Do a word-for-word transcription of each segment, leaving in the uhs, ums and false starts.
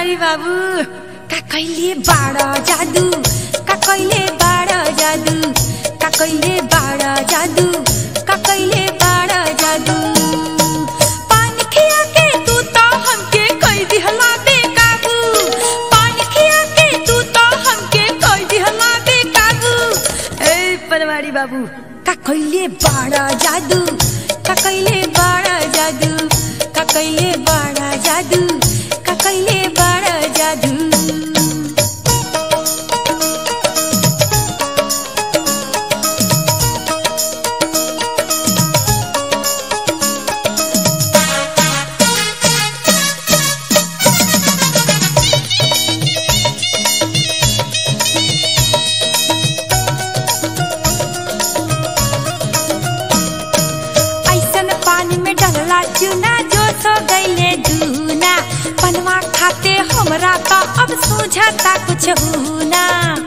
बनवारी बाबू का कहिले बाड़ा जादू का कहिले बाड़ा जादू का कहिले बाड़ा जादू का कहिले बाड़ा जादू पानी खिया के तू तो हमके कई दिहला बेकाबू पानी खिया के तू तो हमके कई दिहला बेकाबू ए बनवारी बाबू का कहिले बाड़ा जादू का कहिले बाड़ा जादू का कहिले बाड़ा जादू का कहिले बाड़ा जादू चुना जो तो गईले दूना पनवा खाते हमरा तो अब सूझता कुछ हुना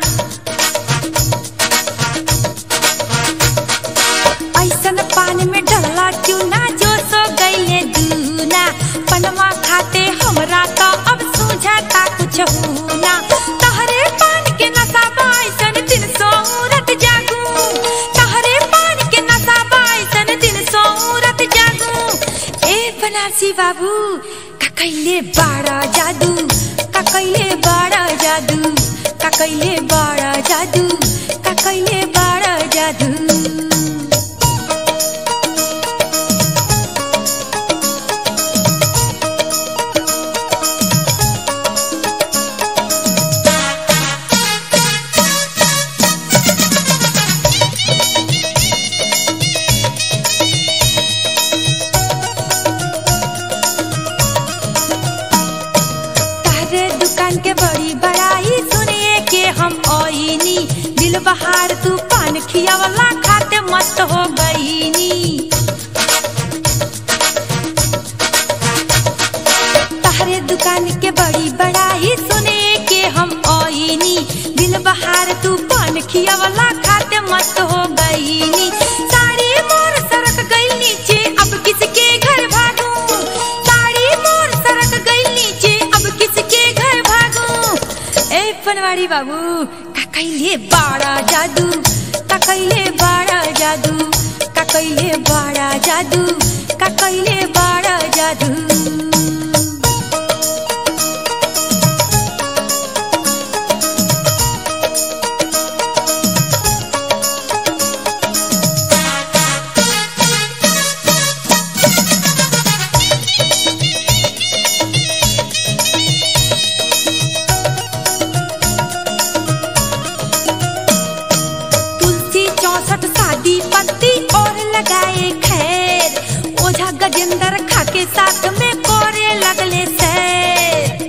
ऐसन पानी में डलला चुना जो तो गईले दूना पनवा खाते हमरा तो अब सूझता कुछ हुना तहरे पानी के नशा बाइसन दिन सोरत जागू तहरे पानी के नशा बाइसन दिन सोरत जागू बनारसी बाबू का कहिले बाड़ा जादू का कहिले बाड़ा जादू का कहिले बाड़ा जादू का कहिले बाड़ा जादू के बड़ी बड़ाई सुनिए के हम ओइनी दिल बहार तू पान खियावला खाते मस्त हो गईनी तारे दुकान के बड़ी बड़ाई सुनिए के हम ओइनी दिल बहार तू पान खियावला खाते मस्त हो गईनी साड़ी मोर सरक गई नीचे अब किसके घर भागूं साड़ी मोर सरक गई नीचे अब किसके घर ए बनवारी बाबू का कहिले बाड़ा जादू का कहिले बाड़ा जादू का कहिले बाड़ा जादू का कहिले बाड़ा जादू शादी पत्ती और लगाए खैर ओझा गजेंद्र खाके साथ में कोरे लगले सैर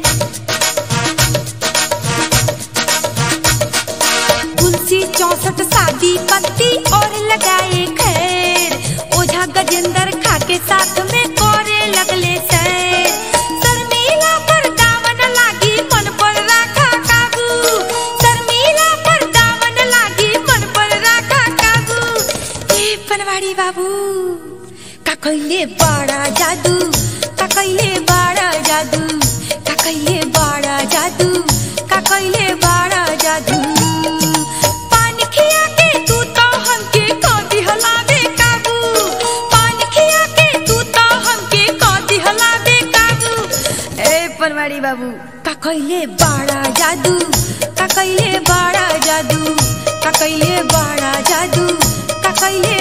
तुलसी चौसठ शादी पत्ती और लगाए खैर ओझा गजेंद्र खाके साथ में कोरे लगले सैर शर्मिला पर दामन लागी मन पर राखा काबू शर्मिला पर दामन लागी मन पर राखा बनवारी बाबू का कहिले बाड़ा जादू का कहिले बाड़ा जादू का कहिले बाड़ा जादू का कहिले बाड़ा जादू पानी खिया के तू तो हमके को दिहला बेकाबू पानी खिया के तू तो हमके को दिहला बेकाबू ए बनवारी बाबू का कहिले बाड़ा जादू का कहिले बाड़ा जादू का कहिले बाड़ा जादू का कहिले